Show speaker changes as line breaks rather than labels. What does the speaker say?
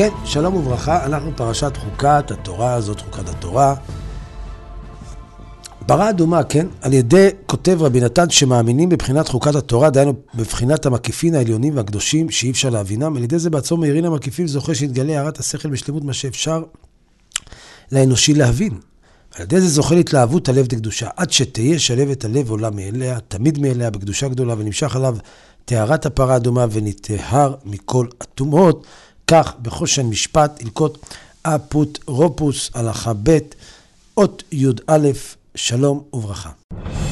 כן, שלום וברכה, אנחנו פרשת חוקת התורה, זאת חוקת התורה. פרה אדומה, כן, על ידי כותב רבי נתן שמאמינים בבחינת חוקת התורה, דהיינו בבחינת המקיפין העליונים והקדושים שאי אפשר להבינם, על ידי זה בעצמו מאירין המקיפים זוכה שיתגלה הערת השכל בשלמות מה שאפשר לאנושי להבין. על ידי זה זוכה להתלהבות הלב דקדושה, עד שתהיה שלבת הלב עולה מאליה, תמיד מאליה בקדושה גדולה, ונמשך עליו טהרת הפרה אדומה ונטהר מכל הטומאות. כך בחושן משפט, הלכות אפוטרופוס, הלכה ב' אות י' א', שלום וברכה.